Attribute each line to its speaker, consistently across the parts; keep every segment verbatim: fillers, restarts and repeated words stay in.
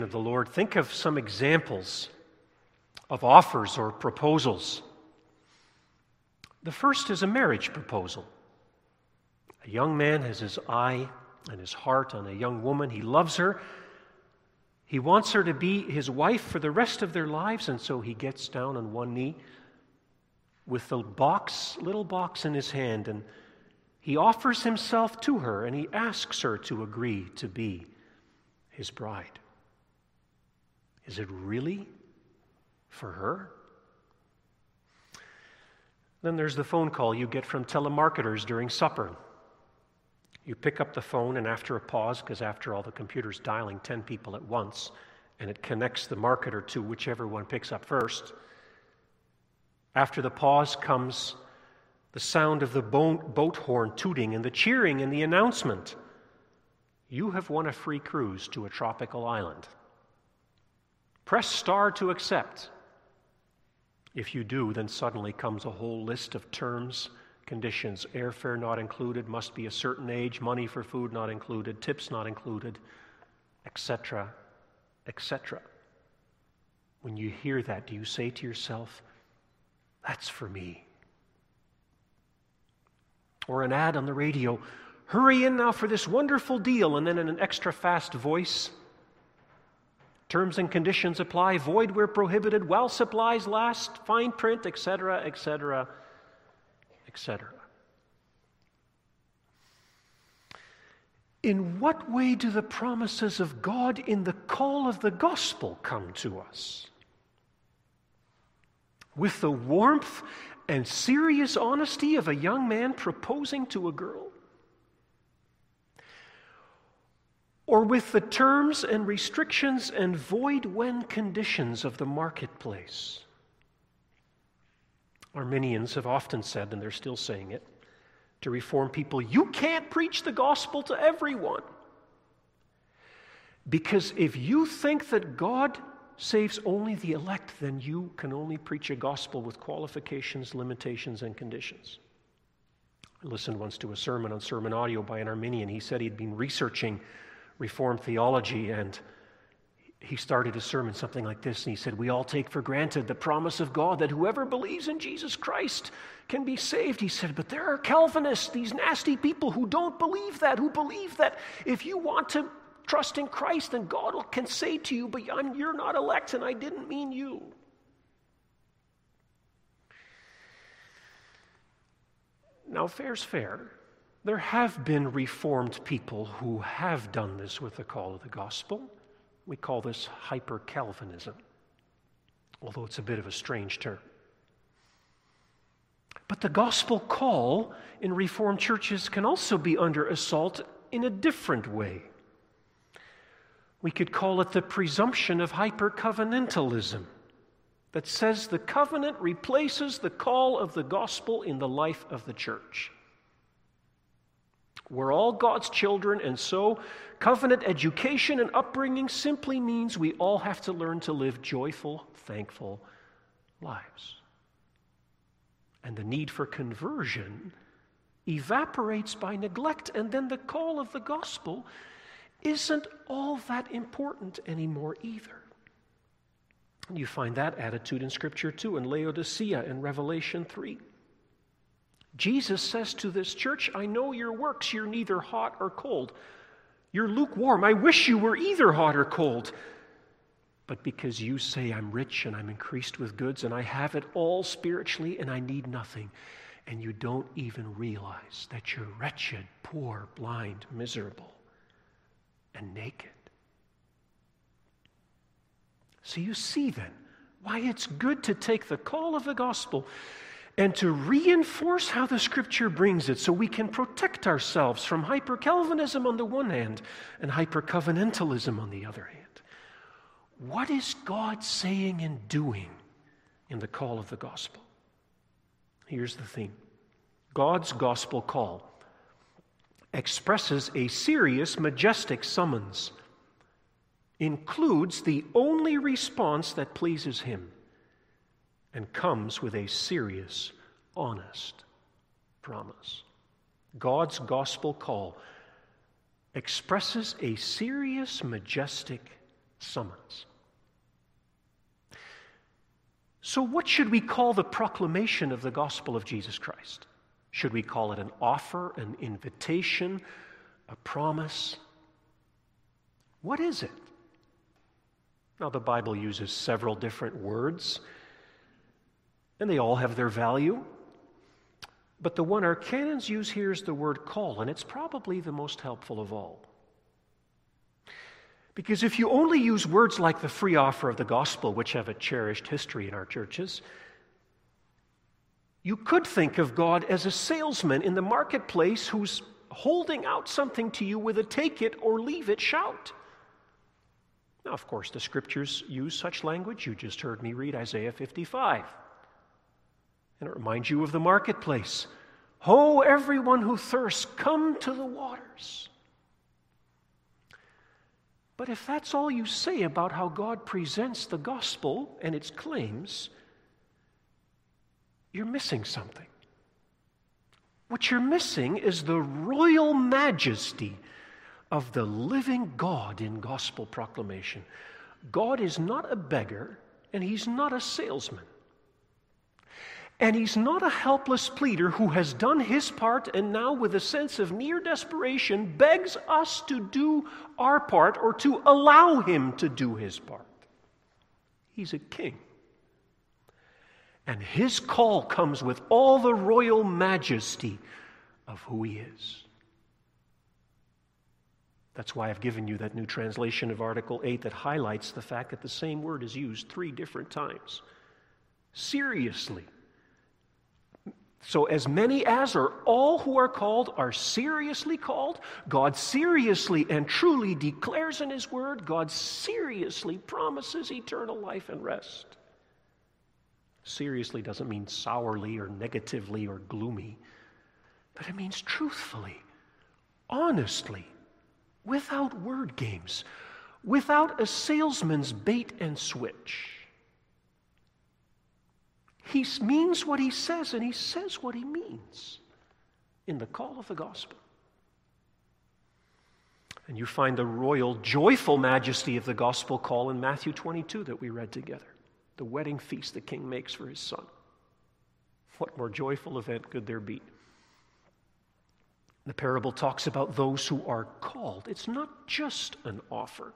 Speaker 1: of the Lord, think of some examples of offers or proposals. The first is a marriage proposal. A young man has his eye and his heart on a young woman. He loves her. He wants her to be his wife for the rest of their lives, and so he gets down on one knee with the box, little box in his hand, and he offers himself to her, and he asks her to agree to be his bride. Is it really for her? Then there's the phone call you get from telemarketers during supper. You pick up the phone, and after a pause, because after all, the computer's dialing ten people at once, and it connects the marketer to whichever one picks up first. After the pause comes the sound of the boat horn tooting and the cheering and the announcement. You have won a free cruise to a tropical island. Press star to accept. If you do, then suddenly comes a whole list of terms, conditions. Airfare not included, must be a certain age, money for food not included, tips not included, et cetera, et cetera. When you hear that, do you say to yourself, that's for me? Or an ad on the radio, hurry in now for this wonderful deal, and then in an extra fast voice, terms and conditions apply, void where prohibited, while supplies last, fine print, et cetera, et cetera, et cetera. In what way do the promises of God in the call of the gospel come to us? With the warmth and serious honesty of a young man proposing to a girl? Or with the terms and restrictions and void-when conditions of the marketplace? Arminians have often said, and they're still saying it, to Reformed people, you can't preach the gospel to everyone. Because if you think that God saves only the elect, then you can only preach a gospel with qualifications, limitations, and conditions. I listened once to a sermon on sermon audio by an Arminian. He said he'd been researching Reformed theology, and he started his sermon something like this, and he said, we all take for granted the promise of God that whoever believes in Jesus Christ can be saved. He said, but there are Calvinists, these nasty people who don't believe that, who believe that if you want to trust in Christ, then God can say to you, but I'm, you're not elect, and I didn't mean you. Now, fair's fair. There have been Reformed people who have done this with the call of the gospel. We call this hyper-Calvinism, although it's a bit of a strange term. But the gospel call in Reformed churches can also be under assault in a different way. We could call it the presumption of hyper-covenantalism that says the covenant replaces the call of the gospel in the life of the church. We're all God's children, and so covenant education and upbringing simply means we all have to learn to live joyful, thankful lives. And the need for conversion evaporates by neglect, and then the call of the gospel isn't all that important anymore either. And you find that attitude in Scripture too, in Laodicea in Revelation three. Jesus says to this church, I know your works, you're neither hot or cold. You're lukewarm. I wish you were either hot or cold. But because you say I'm rich and I'm increased with goods and I have it all spiritually and I need nothing, and you don't even realize that you're wretched, poor, blind, miserable, and naked. So you see then why it's good to take the call of the gospel and to reinforce how the Scripture brings it so we can protect ourselves from hyper-Calvinism on the one hand and hyper-covenantalism on the other hand. What is God saying and doing in the call of the gospel? Here's the theme. God's gospel call expresses a serious, majestic summons, includes the only response that pleases Him, and comes with a serious, honest promise. God's gospel call expresses a serious, majestic summons. So what should we call the proclamation of the gospel of Jesus Christ? Should we call it an offer, an invitation, a promise? What is it? Now, the Bible uses several different words, and they all have their value. But the one our canons use here is the word call, and it's probably the most helpful of all. Because if you only use words like the free offer of the gospel, which have a cherished history in our churches, you could think of God as a salesman in the marketplace who's holding out something to you with a take it or leave it shout. Now, of course, the scriptures use such language. You just heard me read Isaiah fifty-five. And it reminds you of the marketplace. Ho, everyone who thirsts, come to the waters. But if that's all you say about how God presents the gospel and its claims, you're missing something. What you're missing is the royal majesty of the living God in gospel proclamation. God is not a beggar, and he's not a salesman. And he's not a helpless pleader who has done his part and now, with a sense of near desperation, begs us to do our part or to allow him to do his part. He's a king. And his call comes with all the royal majesty of who he is. That's why I've given you that new translation of Article eight that highlights the fact that the same word is used three different times. Seriously. So as many as, or all who are called, are seriously called. God seriously and truly declares in his word. God seriously promises eternal life and rest. Seriously doesn't mean sourly or negatively or gloomy, but it means truthfully, honestly, without word games, without a salesman's bait and switch. He means what he says, and he says what he means in the call of the gospel. And you find the royal, joyful majesty of the gospel call in Matthew twenty-two that we read together, the wedding feast the king makes for his son. What more joyful event could there be? The parable talks about those who are called. It's not just an offer.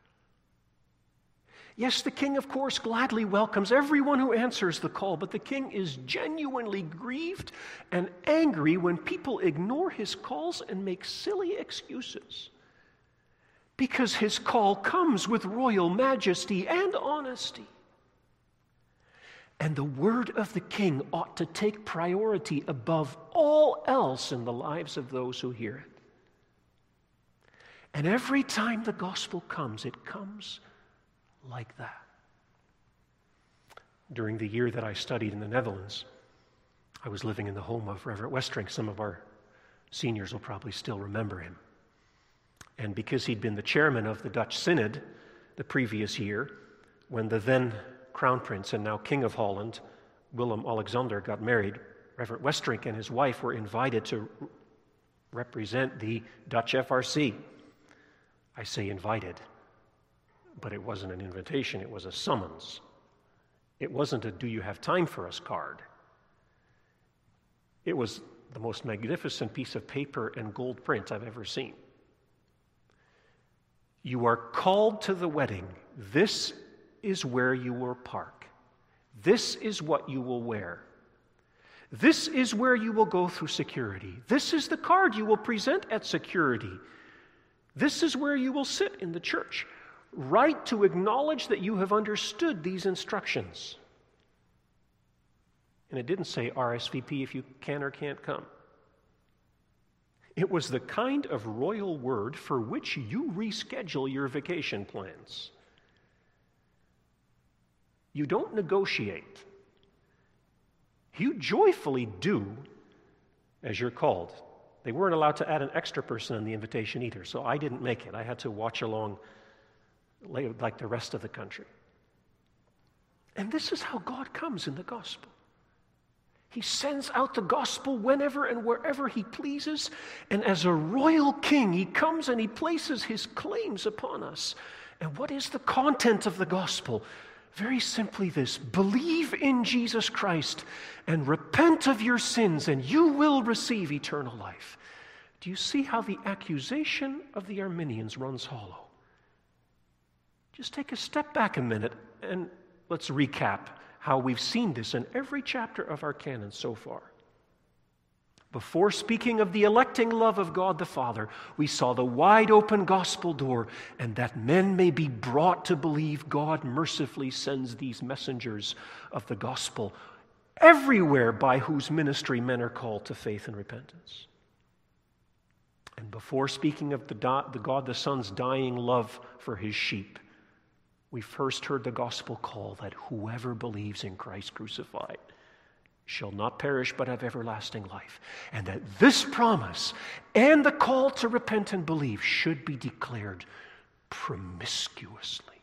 Speaker 1: Yes, the king, of course, gladly welcomes everyone who answers the call, but the king is genuinely grieved and angry when people ignore his calls and make silly excuses, because his call comes with royal majesty and honesty. And the word of the king ought to take priority above all else in the lives of those who hear it. And every time the gospel comes, it comes like that. During the year that I studied in the Netherlands, I was living in the home of Reverend Westrink. Some of our seniors will probably still remember him. And because he'd been the chairman of the Dutch Synod the previous year, when the then Crown Prince and now King of Holland, Willem-Alexander, got married, Reverend Westrink and his wife were invited to represent the Dutch F R C. I say invited, but it wasn't an invitation, it was a summons. It wasn't a "do you have time for us" card. It was the most magnificent piece of paper and gold print I've ever seen. You are called to the wedding. This is where you will park. This is what you will wear. This is where you will go through security. This is the card you will present at security. This is where you will sit in the church. Write to acknowledge that you have understood these instructions. And it didn't say R S V P if you can or can't come. It was the kind of royal word for which you reschedule your vacation plans. You don't negotiate. You joyfully do as you're called. They weren't allowed to add an extra person in the invitation either, so I didn't make it. I had to watch along like the rest of the country. And this is how God comes in the gospel. He sends out the gospel whenever and wherever he pleases, and as a royal king, he comes and he places his claims upon us. And what is the content of the gospel? Very simply this: believe in Jesus Christ and repent of your sins, and you will receive eternal life. Do you see how the accusation of the Arminians runs hollow? Just take a step back a minute and let's recap how we've seen this in every chapter of our canon so far. Before speaking of the electing love of God the Father, we saw the wide open gospel door, and that men may be brought to believe God mercifully sends these messengers of the gospel everywhere by whose ministry men are called to faith and repentance. And before speaking of the, the God the Son's dying love for his sheep, we first heard the gospel call that whoever believes in Christ crucified shall not perish but have everlasting life, and that this promise and the call to repent and believe should be declared promiscuously.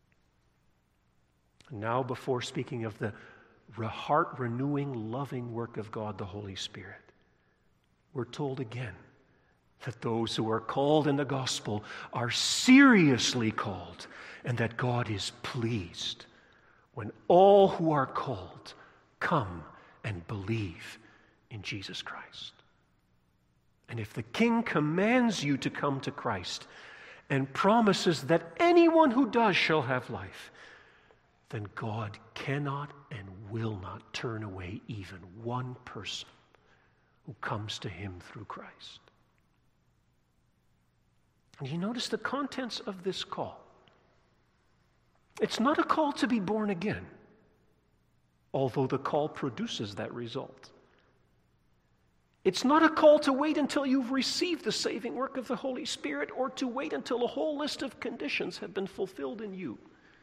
Speaker 1: Now, before speaking of the heart-renewing, loving work of God the Holy Spirit, we're told again that those who are called in the gospel are seriously called, and that God is pleased when all who are called come and believe in Jesus Christ. And if the King commands you to come to Christ and promises that anyone who does shall have life, then God cannot and will not turn away even one person who comes to him through Christ. And you notice the contents of this call. It's not a call to be born again, although the call produces that result. It's not a call to wait until you've received the saving work of the Holy Spirit, or to wait until a whole list of conditions have been fulfilled in you.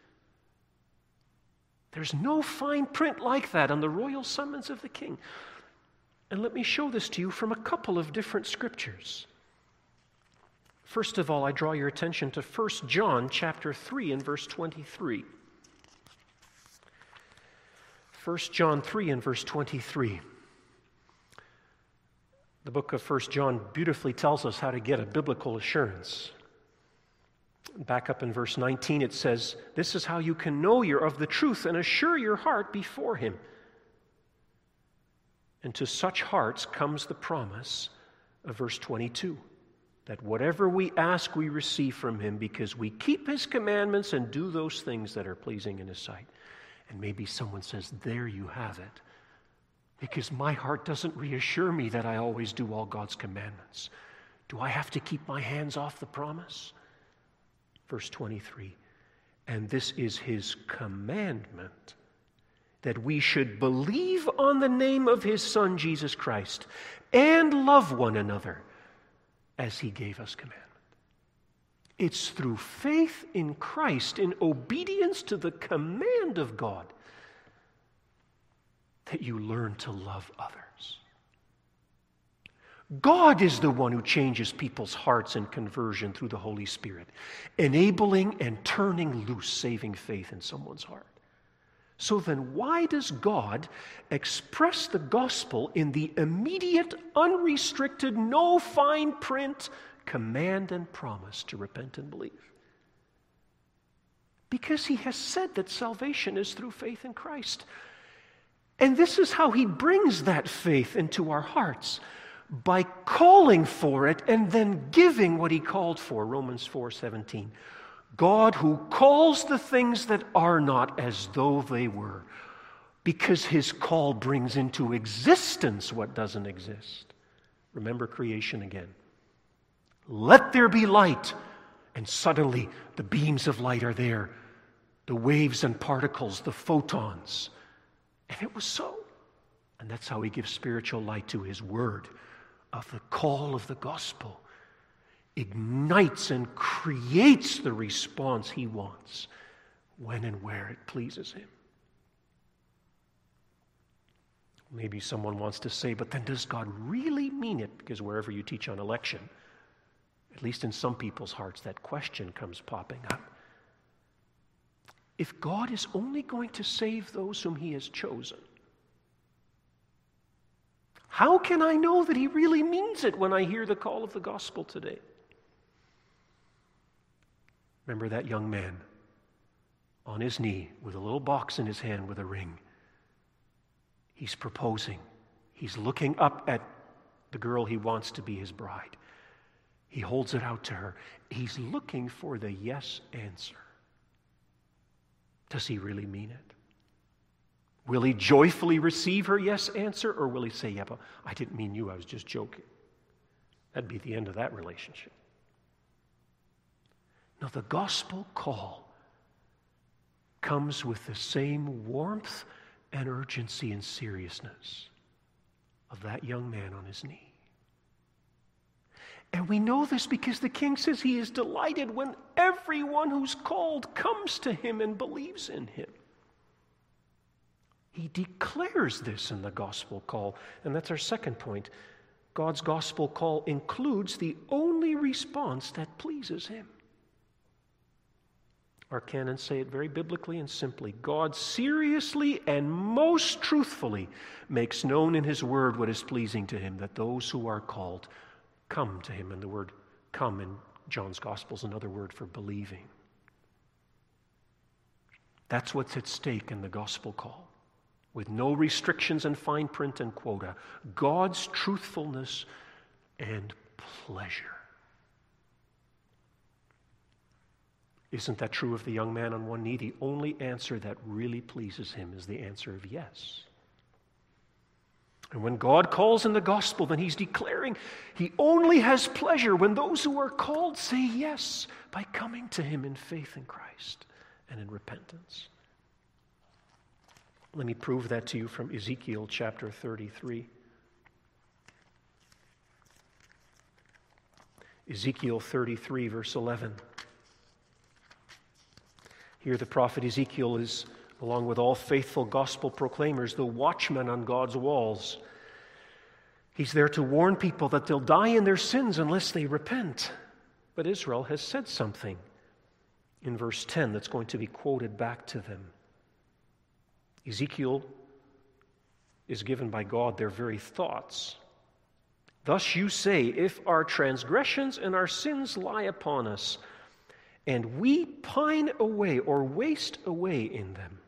Speaker 1: There's no fine print like that on the royal summons of the King. And let me show this to you from a couple of different scriptures. First of all, I draw your attention to First John chapter three and verse twenty-three. First John three and verse twenty-three. The book of First John beautifully tells us how to get a biblical assurance. Back up in verse nineteen, it says, "This is how you can know you're of the truth and assure your heart before him. And to such hearts comes the promise of verse twenty-two, that whatever we ask we receive from him, because we keep his commandments and do those things that are pleasing in his sight." And maybe someone says, there you have it. Because my heart doesn't reassure me that I always do all God's commandments. Do I have to keep my hands off the promise? Verse twenty-three, "And this is his commandment, that we should believe on the name of his Son, Jesus Christ, and love one another as he gave us commandment." It's through faith in Christ, in obedience to the command of God, that you learn to love others. God is the one who changes people's hearts in conversion through the Holy Spirit, enabling and turning loose saving faith in someone's heart. So then, why does God express the gospel in the immediate, unrestricted, no fine print command and promise to repent and believe? Because he has said that salvation is through faith in Christ. And this is how he brings that faith into our hearts, by calling for it and then giving what he called for. Romans four seventeen. God who calls the things that are not as though they were, because his call brings into existence what doesn't exist. Remember creation again. Let there be light, and suddenly the beams of light are there, the waves and particles, the photons. And it was so. And that's how he gives spiritual light to his word of the call of the gospel. Ignites and creates the response he wants when and where it pleases him. Maybe someone wants to say, but then does God really mean it? Because wherever you teach on election, at least in some people's hearts, that question comes popping up. If God is only going to save those whom he has chosen, how can I know that he really means it when I hear the call of the gospel today? Remember that young man on his knee with a little box in his hand with a ring. He's proposing. He's looking up at the girl he wants to be his bride. He holds it out to her. He's looking for the yes answer. Does he really mean it? Will he joyfully receive her yes answer, or will he say, yeah, but I didn't mean you, I was just joking? That'd be the end of that relationship. Now, the gospel call comes with the same warmth and urgency and seriousness of that young man on his knee. And we know this because the king says he is delighted when everyone who's called comes to him and believes in him. He declares this in the gospel call. And that's our second point. God's gospel call includes the only response that pleases him. Our canons say it very biblically and simply. God seriously and most truthfully makes known in his word what is pleasing to him, that those who are called come to him. And the word come in John's gospel is another word for believing. That's what's at stake in the gospel call. With no restrictions and fine print and quota. God's truthfulness and pleasure. Isn't that true of the young man on one knee? The only answer that really pleases him is the answer of yes. And when God calls in the gospel, then he's declaring he only has pleasure when those who are called say yes by coming to him in faith in Christ and in repentance. Let me prove that to you from Ezekiel chapter thirty-three. Ezekiel thirty-three, verse eleven. Here the prophet Ezekiel is, along with all faithful gospel proclaimers, the watchman on God's walls. He's there to warn people that they'll die in their sins unless they repent. But Israel has said something in verse ten that's going to be quoted back to them. Ezekiel is given by God their very thoughts. Thus you say, if our transgressions and our sins lie upon us, and we pine away or waste away in them,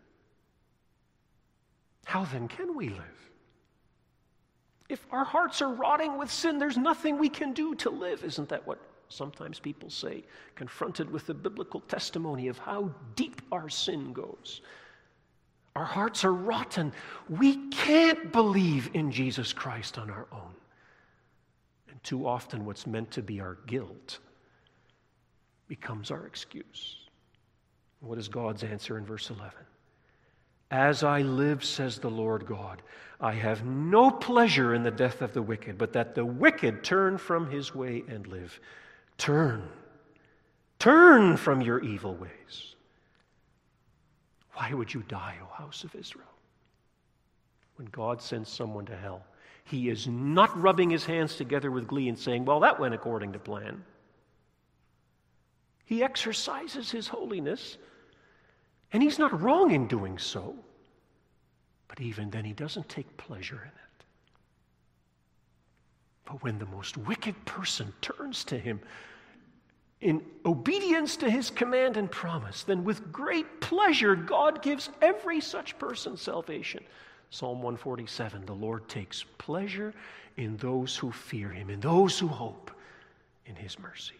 Speaker 1: how then can we live? If our hearts are rotting with sin, there's nothing we can do to live. Isn't that what sometimes people say, confronted with the biblical testimony of how deep our sin goes? Our hearts are rotten. We can't believe in Jesus Christ on our own. And too often what's meant to be our guilt becomes our excuse. What is God's answer in verse eleven? As I live, says the Lord God, I have no pleasure in the death of the wicked, but that the wicked turn from his way and live. Turn. Turn from your evil ways. Why would you die, O house of Israel? When God sends someone to hell, he is not rubbing his hands together with glee and saying, well, that went according to plan. He exercises his holiness, and he's not wrong in doing so. But even then, he doesn't take pleasure in it. But when the most wicked person turns to him in obedience to his command and promise, then with great pleasure, God gives every such person salvation. Psalm one forty-seven, the Lord takes pleasure in those who fear him, in those who hope in his mercy.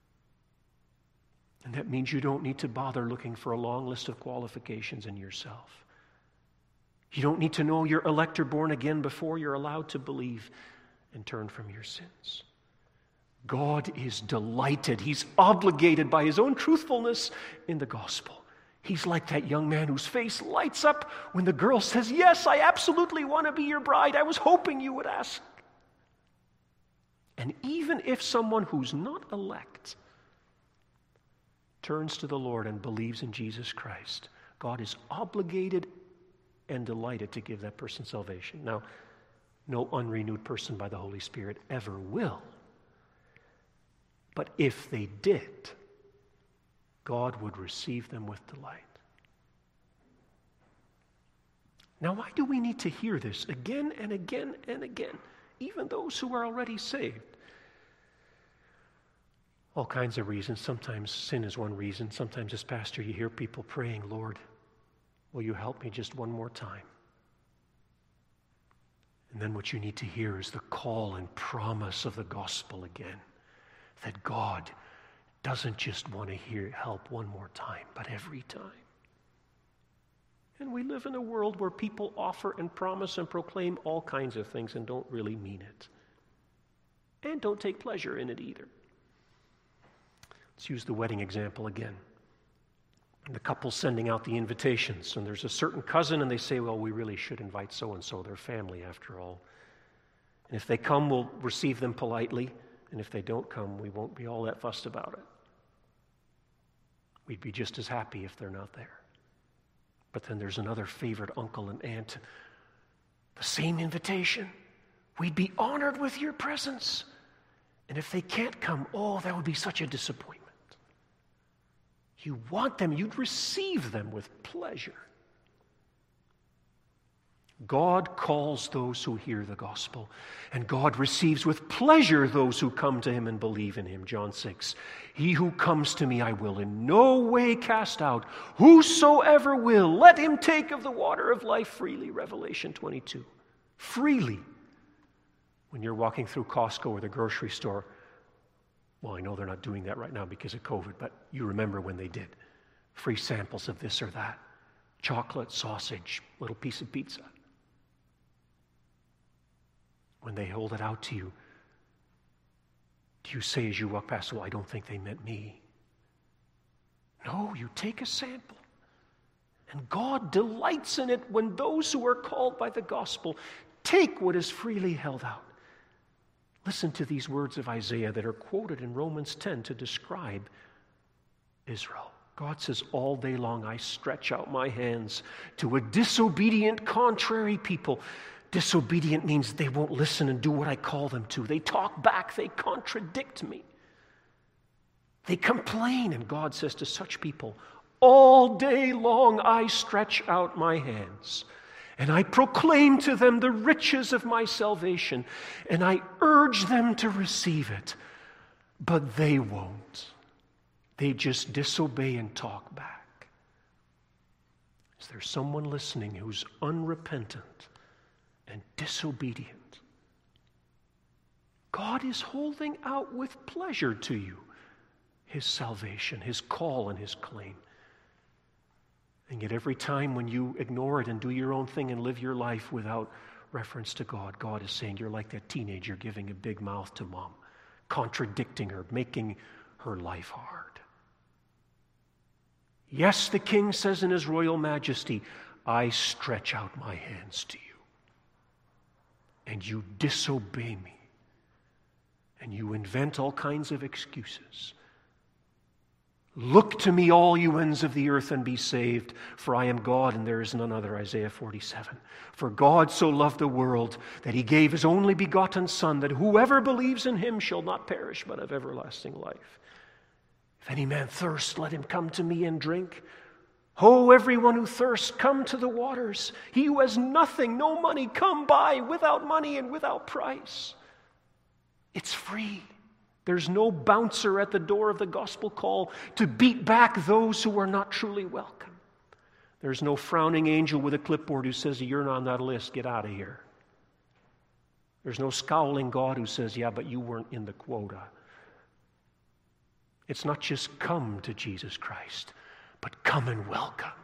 Speaker 1: And that means you don't need to bother looking for a long list of qualifications in yourself. You don't need to know you're elect or born again before you're allowed to believe and turn from your sins. God is delighted. He's obligated by his own truthfulness in the gospel. He's like that young man whose face lights up when the girl says, yes, I absolutely want to be your bride. I was hoping you would ask. And even if someone who's not elect turns to the Lord and believes in Jesus Christ, God is obligated and delighted to give that person salvation. Now, no unrenewed person by the Holy Spirit ever will. But if they did, God would receive them with delight. Now, why do we need to hear this again and again and again, even those who are already saved? All kinds of reasons. Sometimes sin is one reason. Sometimes as pastor you hear people praying, Lord, will you help me just one more time? And then what you need to hear is the call and promise of the gospel again. That God doesn't just want to hear help one more time, but every time. And we live in a world where people offer and promise and proclaim all kinds of things and don't really mean it. And don't take pleasure in it either. Let's use the wedding example again. The couple's sending out the invitations, and there's a certain cousin, and they say, well, we really should invite so-and-so, their family after all. And if they come, we'll receive them politely, and if they don't come, we won't be all that fussed about it. We'd be just as happy if they're not there. But then there's another favorite uncle and aunt. The same invitation. We'd be honored with your presence. And if they can't come, oh, that would be such a disappointment. You want them, you'd receive them with pleasure. God calls those who hear the gospel, and God receives with pleasure those who come to him and believe in him. John six, he who comes to me I will in no way cast out. Whosoever will, let him take of the water of life freely. Revelation twenty-two. Freely. When you're walking through Costco or the grocery store, well, I know they're not doing that right now because of COVID, but you remember when they did. Free samples of this or that. Chocolate, sausage, little piece of pizza. When they hold it out to you, do you say as you walk past, well, I don't think they meant me? No, you take a sample. And God delights in it when those who are called by the gospel take what is freely held out. Listen to these words of Isaiah that are quoted in Romans ten to describe Israel. God says, all day long I stretch out my hands to a disobedient, contrary people. Disobedient means they won't listen and do what I call them to. They talk back, they contradict me. They complain, and God says to such people, all day long I stretch out my hands. And I proclaim to them the riches of my salvation, and I urge them to receive it. But they won't. They just disobey and talk back. Is there someone listening who's unrepentant and disobedient? God is holding out with pleasure to you his salvation, his call, and his claim. And yet every time when you ignore it and do your own thing and live your life without reference to God, God is saying you're like that teenager giving a big mouth to mom, contradicting her, making her life hard. Yes, the king says in his royal majesty, I stretch out my hands to you. And you disobey me. And you invent all kinds of excuses. Look to me, all you ends of the earth, and be saved, for I am God, and there is none other. Isaiah forty-seven. For God so loved the world that he gave his only begotten Son, that whoever believes in him shall not perish, but have everlasting life. If any man thirst, let him come to me and drink. Ho, everyone who thirsts, come to the waters. He who has nothing, no money, come buy without money and without price. It's free. There's no bouncer at the door of the gospel call to beat back those who are not truly welcome. There's no frowning angel with a clipboard who says, you're not on that list, get out of here. There's no scowling God who says, yeah, but you weren't in the quota. It's not just come to Jesus Christ, but come and welcome.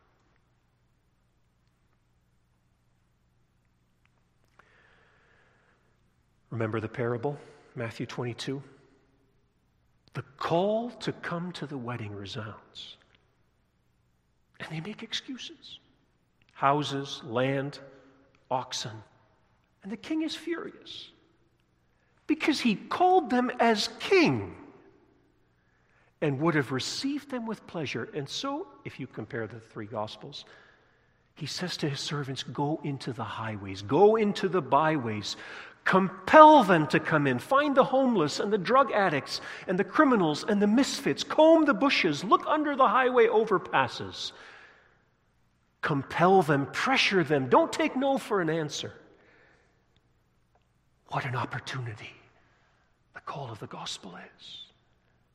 Speaker 1: Remember the parable, Matthew twenty-two? The call to come to the wedding resounds. And they make excuses. Houses, land, oxen. And the king is furious because he called them as king and would have received them with pleasure. And so, if you compare the three Gospels, he says to his servants, go into the highways, go into the byways, compel them to come in. Find the homeless and the drug addicts and the criminals and the misfits. Comb the bushes. Look under the highway overpasses. Compel them. Pressure them. Don't take no for an answer. What an opportunity the call of the gospel is.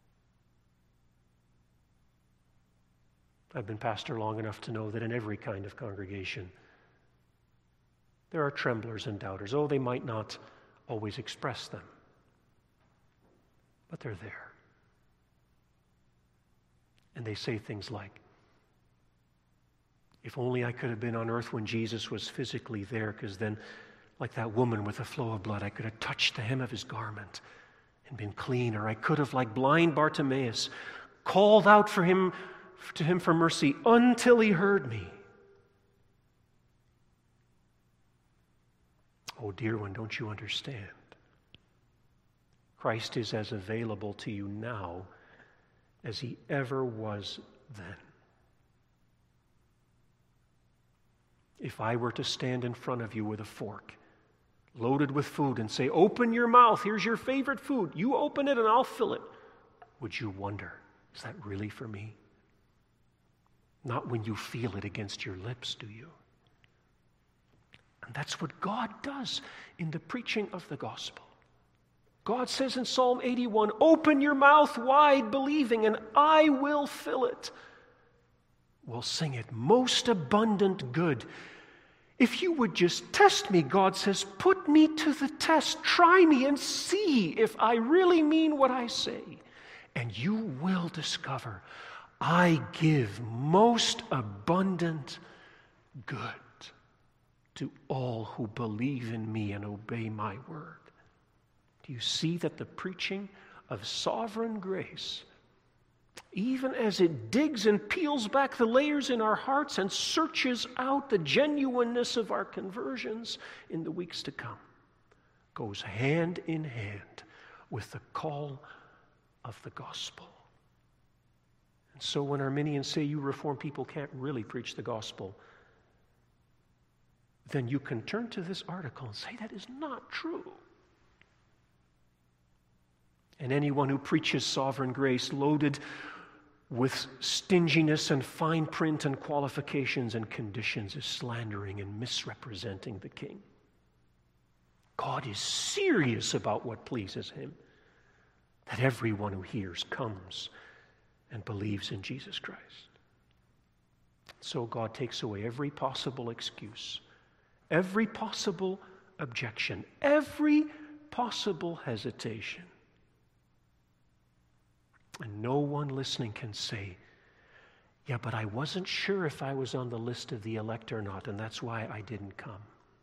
Speaker 1: I've been pastor long enough to know that in every kind of congregation, there are tremblers and doubters. Oh, they might not always express them, but they're there. And they say things like, if only I could have been on earth when Jesus was physically there, because then, like that woman with the flow of blood, I could have touched the hem of his garment and been clean. Or I could have, like blind Bartimaeus, called out for him, to him for mercy until he heard me. Oh, dear one, don't you understand? Christ is as available to you now as he ever was then. If I were to stand in front of you with a fork, loaded with food, and say, open your mouth, here's your favorite food, you open it and I'll fill it, would you wonder, is that really for me? Not when you feel it against your lips, do you? And that's what God does in the preaching of the gospel. God says in Psalm eighty-one, open your mouth wide, believing, and I will fill it. We'll sing it, most abundant good. If you would just test me, God says, put me to the test. Try me and see if I really mean what I say. And you will discover I give most abundant good to all who believe in me and obey my word. Do you see that the preaching of sovereign grace, even as it digs and peels back the layers in our hearts and searches out the genuineness of our conversions in the weeks to come, goes hand in hand with the call of the gospel? And so when Arminians say you Reformed people can't really preach the gospel, then you can turn to this article and say that is not true. And anyone who preaches sovereign grace loaded with stinginess and fine print and qualifications and conditions is slandering and misrepresenting the King. God is serious about what pleases him, that everyone who hears comes and believes in Jesus Christ. So God takes away every possible excuse, every possible objection, every possible hesitation. And no one listening can say, yeah, but I wasn't sure if I was on the list of the elect or not, and that's why I didn't come.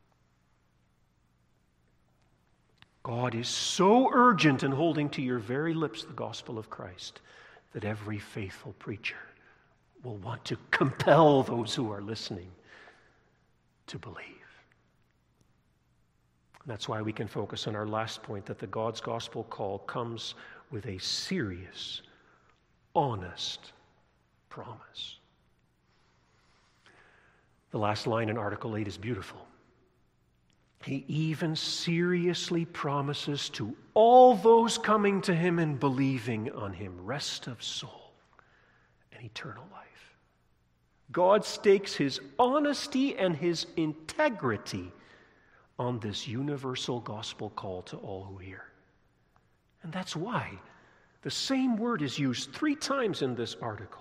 Speaker 1: God is so urgent in holding to your very lips the gospel of Christ that every faithful preacher will want to compel those who are listening to believe. And that's why we can focus on our last point, that the God's gospel call comes with a serious, honest promise. The last line in Article eight is beautiful. He even seriously promises to all those coming to him and believing on him rest of soul and eternal life. God stakes his honesty and his integrity on this universal gospel call to all who hear. And that's why the same word is used three times in this article.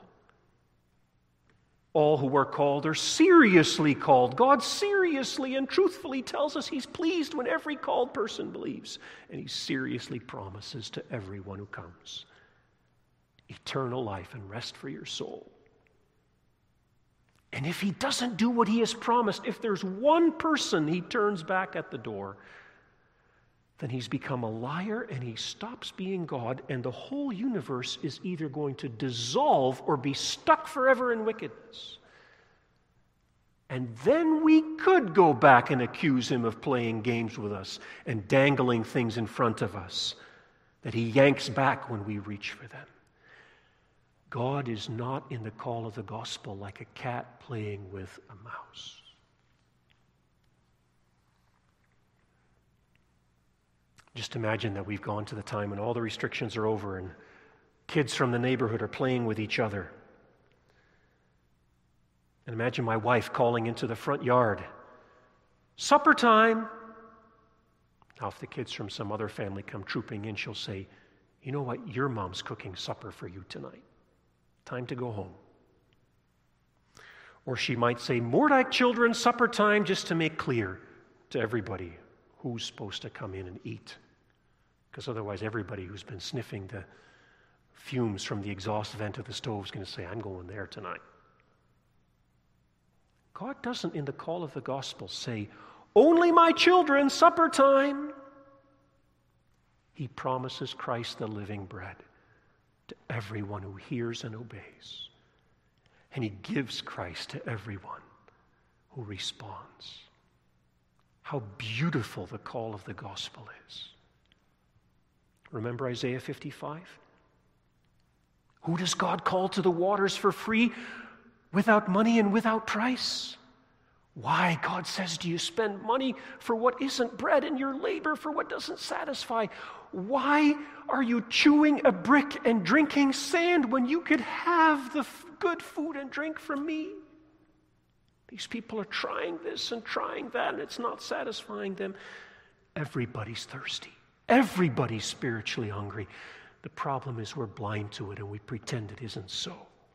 Speaker 1: All who are called are seriously called. God seriously and truthfully tells us he's pleased when every called person believes. And he seriously promises to everyone who comes eternal life and rest for your soul. And if he doesn't do what he has promised, if there's one person he turns back at the door, then he's become a liar and he stops being God, and the whole universe is either going to dissolve or be stuck forever in wickedness. And then we could go back and accuse him of playing games with us and dangling things in front of us that he yanks back when we reach for them. God is not in the call of the gospel like a cat playing with a mouse. Just imagine that we've gone to the time when all the restrictions are over and kids from the neighborhood are playing with each other. And imagine my wife calling into the front yard, supper time. Now, if the kids from some other family come trooping in, she'll say, you know what, your mom's cooking supper for you tonight. Time to go home. Or she might say, Mordike children, supper time, just to make clear to everybody who's supposed to come in and eat. Because otherwise everybody who's been sniffing the fumes from the exhaust vent of the stove is going to say, I'm going there tonight. God doesn't, in the call of the gospel, say, only my children, supper time. He promises Christ the living bread to everyone who hears and obeys. And he gives Christ to everyone who responds. How beautiful the call of the gospel is. Remember Isaiah fifty-five? Who does God call to the waters for free, without money and without price? Why, God says, do you spend money for what isn't bread and your labor for what doesn't satisfy? Why are you chewing a brick and drinking sand when you could have the f- good food and drink from me? These people are trying this and trying that, and it's not satisfying them. Everybody's thirsty. Everybody's spiritually hungry. The problem is we're blind to it and we pretend it isn't so.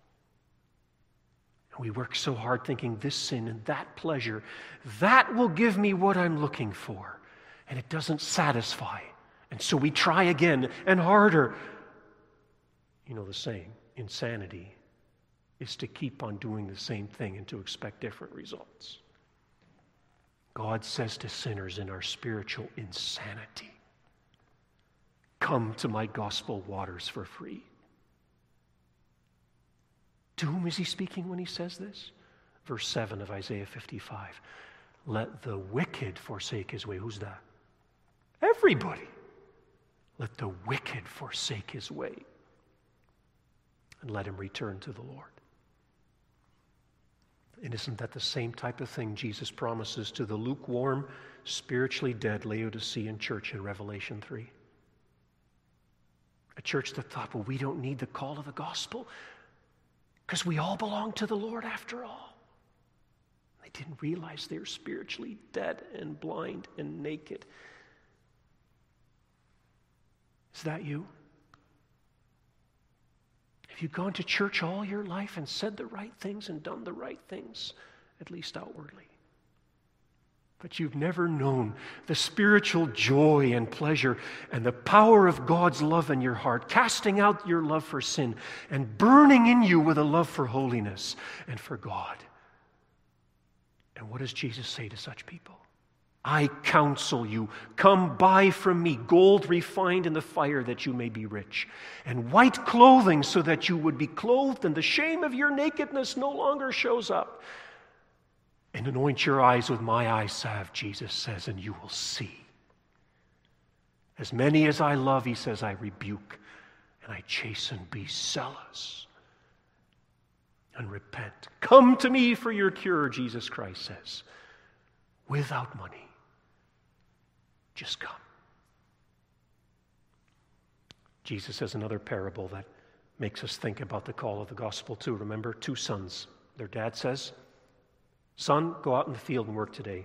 Speaker 1: And we work so hard thinking this sin and that pleasure, that will give me what I'm looking for. And it doesn't satisfy. And so we try again and harder. You know the saying, insanity is to keep on doing the same thing and to expect different results. God says to sinners in our spiritual insanity, come to my gospel waters for free. To whom is he speaking when he says this? Verse seven of Isaiah fifty-five. Let the wicked forsake his way. Who's that? Everybody. Let the wicked forsake his way and let him return to the Lord. And isn't that the same type of thing Jesus promises to the lukewarm, spiritually dead Laodicean church in Revelation three? A church that thought, well, we don't need the call of the gospel because we all belong to the Lord after all. They didn't realize they were spiritually dead and blind and naked. Is that you? Have you gone to church all your life and said the right things and done the right things, at least outwardly? But you've never known the spiritual joy and pleasure and the power of God's love in your heart, casting out your love for sin and burning in you with a love for holiness and for God. And what does Jesus say to such people? I counsel you, come buy from me gold refined in the fire that you may be rich, and white clothing so that you would be clothed and the shame of your nakedness no longer shows up. And anoint your eyes with my eye salve, Jesus says, and you will see. As many as I love, he says, I rebuke and I chasten. Be zealous and repent. Come to me for your cure, Jesus Christ says, without money. Just come. Jesus says another parable that makes us think about the call of the gospel too. Remember, two sons. Their dad says, son, go out in the field and work today.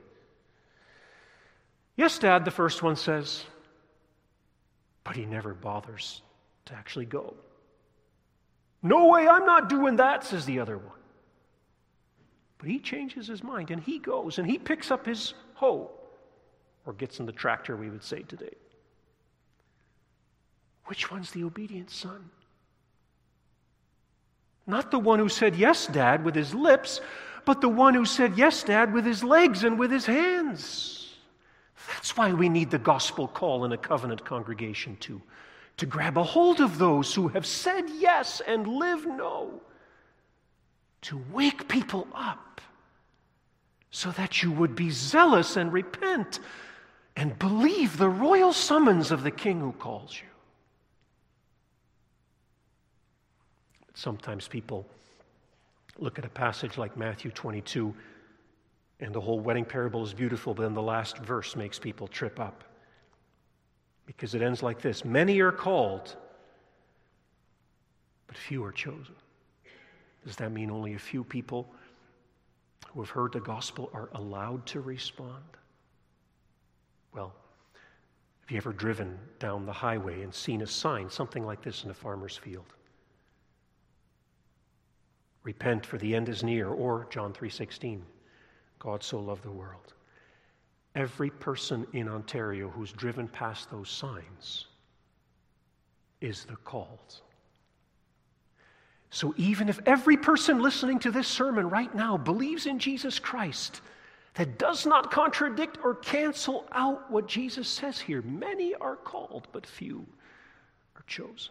Speaker 1: Yes, Dad, the first one says, but he never bothers to actually go. No way, I'm not doing that, says the other one. But he changes his mind and he goes and he picks up his hoe, or gets in the tractor, we would say today. Which one's the obedient son? Not the one who said, yes, Dad, with his lips, but the one who said, yes, Dad, with his legs and with his hands. That's why we need the gospel call in a covenant congregation too, to grab a hold of those who have said yes and live no, to wake people up so that you would be zealous and repent and believe the royal summons of the King who calls you. But sometimes people look at a passage like Matthew twenty-two, and the whole wedding parable is beautiful, but then the last verse makes people trip up. Because it ends like this: many are called, but few are chosen. Does that mean only a few people who have heard the gospel are allowed to respond? Well, have you ever driven down the highway and seen a sign, something like this in a farmer's field? Repent, for the end is near, or John three sixteen, God so loved the world. Every person in Ontario who's driven past those signs is the called. So even if every person listening to this sermon right now believes in Jesus Christ, that does not contradict or cancel out what Jesus says here. Many are called, but few are chosen.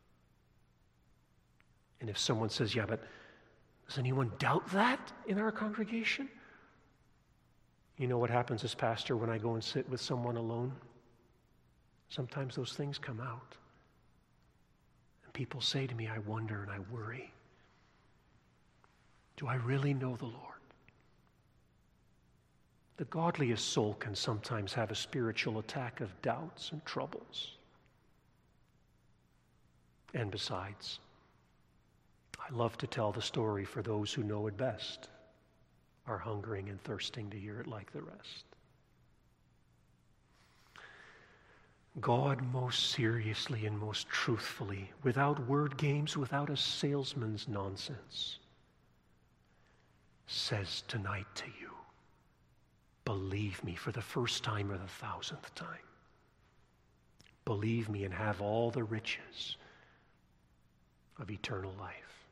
Speaker 1: And if someone says, yeah, but does anyone doubt that in our congregation? You know what happens as pastor when I go and sit with someone alone? Sometimes those things come out. And people say to me, I wonder and I worry. Do I really know the Lord? The godliest soul can sometimes have a spiritual attack of doubts and troubles. And besides, I love to tell the story for those who know it best, are hungering and thirsting to hear it like the rest. God most seriously and most truthfully, without word games, without a salesman's nonsense, says tonight to you, believe me for the first time or the thousandth time. Believe me and have all the riches of eternal life.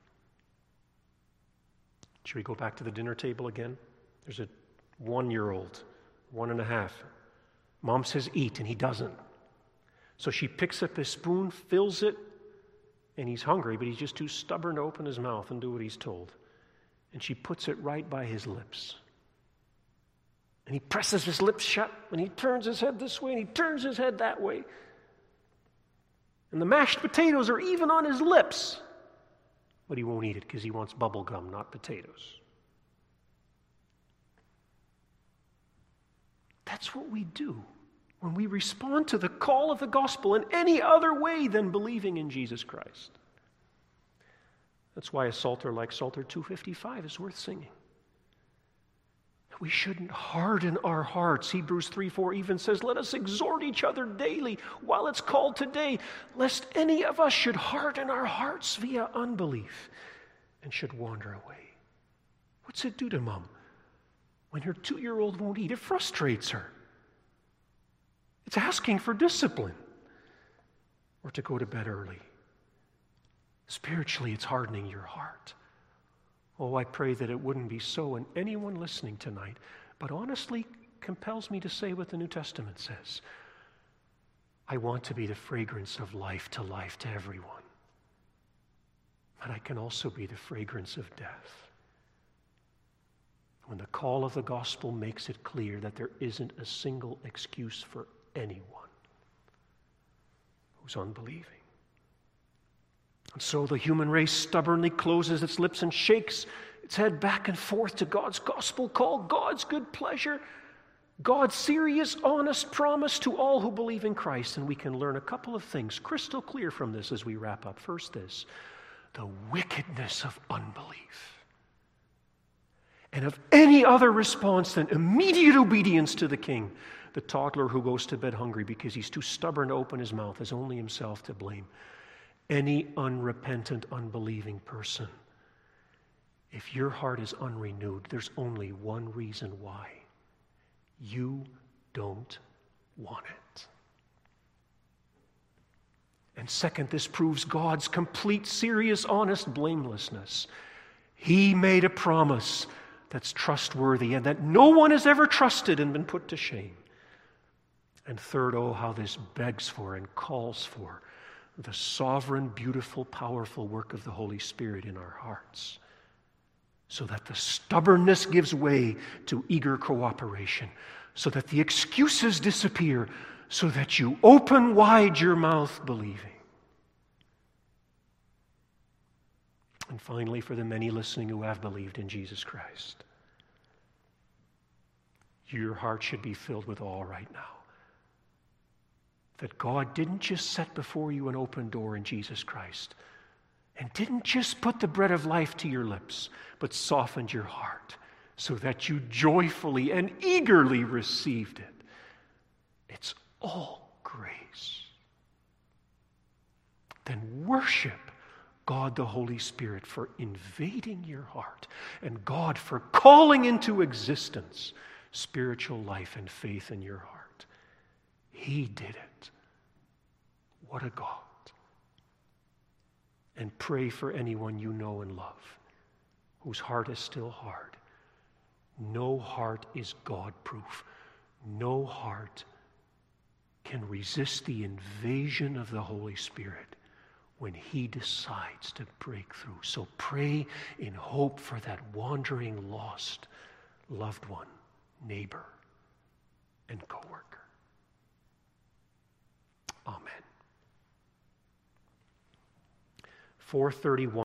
Speaker 1: Should we go back to the dinner table again? There's a one-year-old, one and a half. Mom says eat, and he doesn't. So she picks up his spoon, fills it, and he's hungry, but he's just too stubborn to open his mouth and do what he's told. And she puts it right by his lips. And he presses his lips shut, and he turns his head this way, and he turns his head that way. And the mashed potatoes are even on his lips. But he won't eat it because he wants bubble gum, not potatoes. That's what we do when we respond to the call of the gospel in any other way than believing in Jesus Christ. That's why a psalter like Psalter two fifty-five is worth singing. We shouldn't harden our hearts. Hebrews three four even says, let us exhort each other daily while it's called today, lest any of us should harden our hearts via unbelief and should wander away. What's it do to mom when her two-year-old won't eat? It frustrates her. It's asking for discipline or to go to bed early. Spiritually, it's hardening your heart. Oh, I pray that it wouldn't be so in anyone listening tonight, but honestly compels me to say what the New Testament says. I want to be the fragrance of life to life to everyone, but I can also be the fragrance of death. When the call of the gospel makes it clear that there isn't a single excuse for anyone who's unbelieving. And so the human race stubbornly closes its lips and shakes its head back and forth to God's gospel call, God's good pleasure, God's serious, honest promise to all who believe in Christ. And we can learn a couple of things crystal clear from this as we wrap up. First, this, the wickedness of unbelief. And of any other response than immediate obedience to the king. The toddler who goes to bed hungry because he's too stubborn to open his mouth has only himself to blame. Any unrepentant, unbelieving person, if your heart is unrenewed, there's only one reason why. You don't want it. And second, this proves God's complete, serious, honest blamelessness. He made a promise that's trustworthy and that no one has ever trusted and been put to shame. And third, oh, how this begs for and calls for the sovereign, beautiful, powerful work of the Holy Spirit in our hearts, so that the stubbornness gives way to eager cooperation, so that the excuses disappear, so that you open wide your mouth believing. And finally, for the many listening who have believed in Jesus Christ, your heart should be filled with awe right now. That God didn't just set before you an open door in Jesus Christ and didn't just put the bread of life to your lips, but softened your heart so that you joyfully and eagerly received it. It's all grace. Then worship God the Holy Spirit for invading your heart, and God for calling into existence spiritual life and faith in your heart. He did it. What a God. And pray for anyone you know and love whose heart is still hard. No heart is God-proof. No heart can resist the invasion of the Holy Spirit when He decides to break through. So pray in hope for that wandering, lost, loved one, neighbor, and co-worker. Amen. four thirty-one